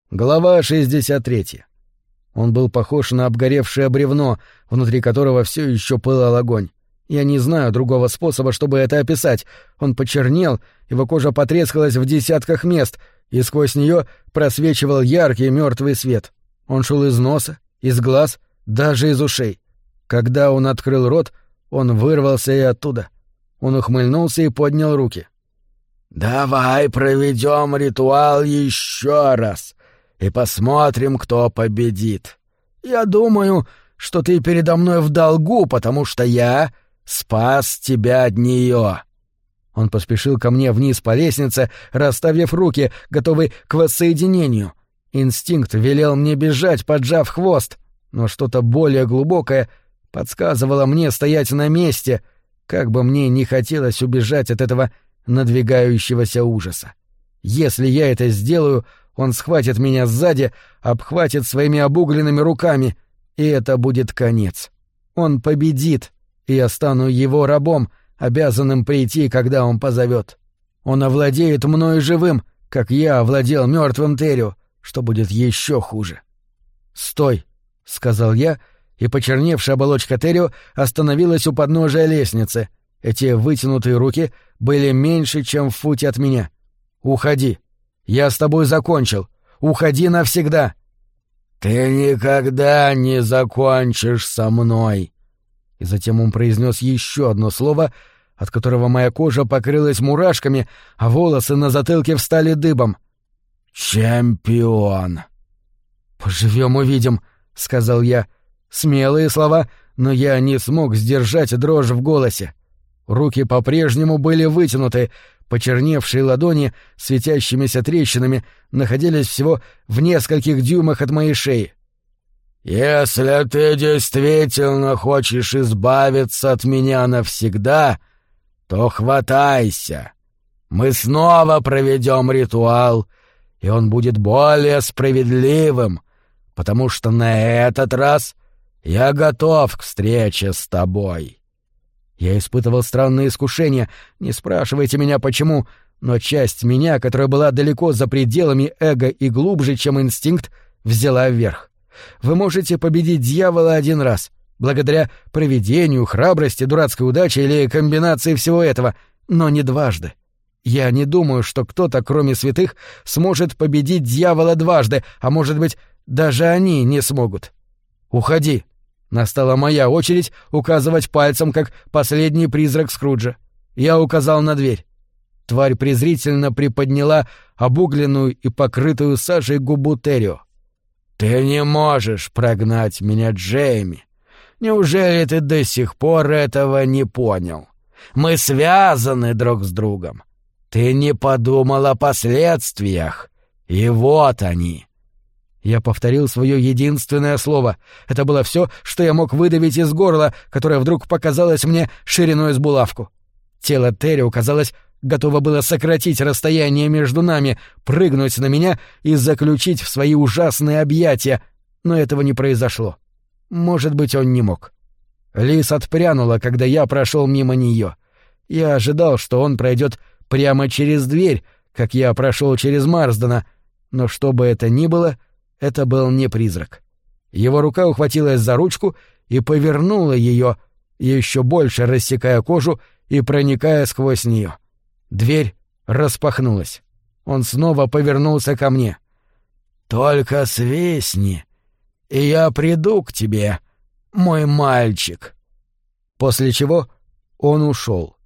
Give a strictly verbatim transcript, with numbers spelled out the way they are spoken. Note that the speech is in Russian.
Глава шестьдесят третья. Он был похож на обгоревшее бревно, внутри которого все еще пылал огонь. Я не знаю другого способа, чтобы это описать. Он почернел, его кожа потрескалась в десятках мест, и сквозь нее просвечивал яркий мертвый свет. Он шел из носа, из глаз, даже из ушей. Когда он открыл рот, он вырвался и оттуда. Он ухмыльнулся и поднял руки. «Давай проведем ритуал еще раз и посмотрим, кто победит. Я думаю, что ты передо мной в долгу, потому что я спас тебя от нее». Он поспешил ко мне вниз по лестнице, расставив руки, готовый к воссоединению. Инстинкт велел мне бежать, поджав хвост, но что-то более глубокое подсказывало мне стоять на месте, как бы мне ни хотелось убежать от этого надвигающегося ужаса. Если я это сделаю, он схватит меня сзади, обхватит своими обугленными руками, и это будет конец. Он победит, и я стану его рабом, обязанным прийти, когда он позовет. Он овладеет мною живым, как я овладел мертвым Терио, что будет еще хуже. «Стой!» — сказал я, и почерневшая оболочка Терио остановилась у подножия лестницы. Эти вытянутые руки были меньше, чем в футе от меня. «Уходи! Я с тобой закончил! Уходи навсегда!» «Ты никогда не закончишь со мной!» И затем он произнес еще одно слово, от которого моя кожа покрылась мурашками, а волосы на затылке встали дыбом. «Чемпион!» «Поживем — увидим», — сказал я. Смелые слова, но я не смог сдержать дрожь в голосе. Руки по-прежнему были вытянуты, почерневшие ладони, светящимися трещинами, находились всего в нескольких дюймах от моей шеи. «Если ты действительно хочешь избавиться от меня навсегда, то хватайся. Мы снова проведем ритуал, и он будет более справедливым, потому что на этот раз я готов к встрече с тобой». Я испытывал странные искушения, не спрашивайте меня почему, но часть меня, которая была далеко за пределами эго и глубже, чем инстинкт, взяла вверх. Вы можете победить дьявола один раз, благодаря провидению, храбрости, дурацкой удаче или комбинации всего этого, но не дважды. Я не думаю, что кто-то, кроме святых, сможет победить дьявола дважды, а может быть, даже они не смогут. Уходи. Настала моя очередь указывать пальцем, как последний призрак Скруджа. Я указал на дверь. Тварь презрительно приподняла обугленную и покрытую сажей губу Терио. «Ты не можешь прогнать меня, Джейми. Неужели ты до сих пор этого не понял? Мы связаны друг с другом. Ты не подумал о последствиях. И вот они». Я повторил свое единственное слово. Это было все, что я мог выдавить из горла, которое вдруг показалось мне шириной с булавку. Тело Терио, казалось, готово было сократить расстояние между нами, прыгнуть на меня и заключить в свои ужасные объятия, но этого не произошло. Может быть, он не мог. Лис отпрянула, когда я прошел мимо нее. Я ожидал, что он пройдет прямо через дверь, как я прошел через Марсдена, но что бы это ни было, это был не призрак. Его рука ухватилась за ручку и повернула ее, еще больше рассекая кожу и проникая сквозь нее. Дверь распахнулась. Он снова повернулся ко мне. «Только свистни, и я приду к тебе, мой мальчик». После чего он ушел.